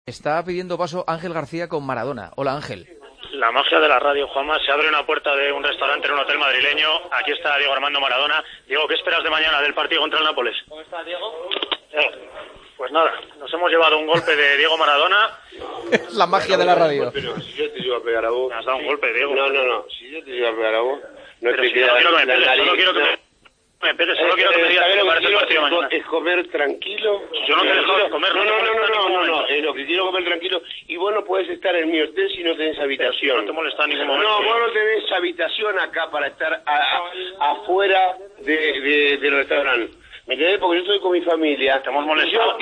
Está pidiendo paso Ángel García con Maradona. Hola, Ángel. La magia de la radio, Juanma. Se abre una puerta de un restaurante en un hotel madrileño. Aquí está Diego Armando Maradona. Diego, ¿qué esperas de mañana del partido contra el Nápoles? ¿Cómo estás, Diego? Pues nada, nos hemos llevado un golpe de Diego Maradona. Es la magia de la radio. Pero si yo te iba a pegar a vos... Me has dado un golpe, Diego. No. Si yo te iba a pegar a vos... No pero te si queda no quiero que me pegues, nariz. solo quiero que me pegues, solo quiero que me digas qué parece el partido mañana. Es comer tranquilo. Yo no te dejo de comer. No. Es lo que quiero comer tranquilo. Y vos no podés estar en mi hotel si no tenés habitación. No te molesta en ningún momento. No, vos no tenés habitación acá para estar afuera del restaurante. ¿Me entendés? Porque yo estoy con mi familia. ¿Te hemos molestado?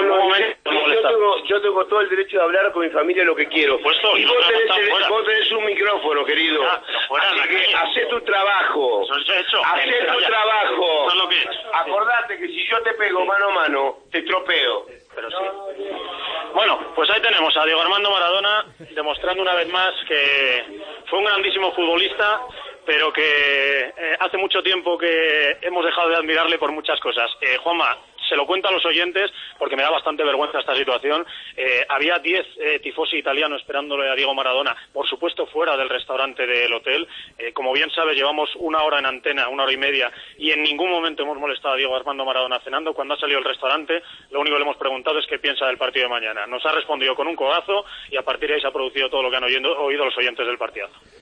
Yo tengo todo el derecho de hablar con mi familia lo que quiero. Pues y vos tenés un micrófono, querido. Así que hacé tu trabajo. Eso he hecho. Hacé tu trabajo. Eso es lo que he hecho. Acordate que si yo te pego mano a mano, te estropeo. Pero sí. Bueno, pues ahí tenemos a Diego Armando Maradona demostrando una vez más que fue un grandísimo futbolista, pero que hace mucho tiempo que hemos dejado de admirarle por muchas cosas. Juanma, se lo cuento a los oyentes porque me da bastante vergüenza esta situación. Había 10 tifosi italianos esperándole a Diego Maradona, por supuesto fuera del restaurante del hotel. Como bien sabes, llevamos 1 hora en antena, 1 hora y media, y en ningún momento hemos molestado a Diego Armando Maradona cenando. Cuando ha salido del restaurante, lo único que le hemos preguntado es qué piensa del partido de mañana. Nos ha respondido con un codazo y a partir de ahí se ha producido todo lo que han oído los oyentes del partidazo.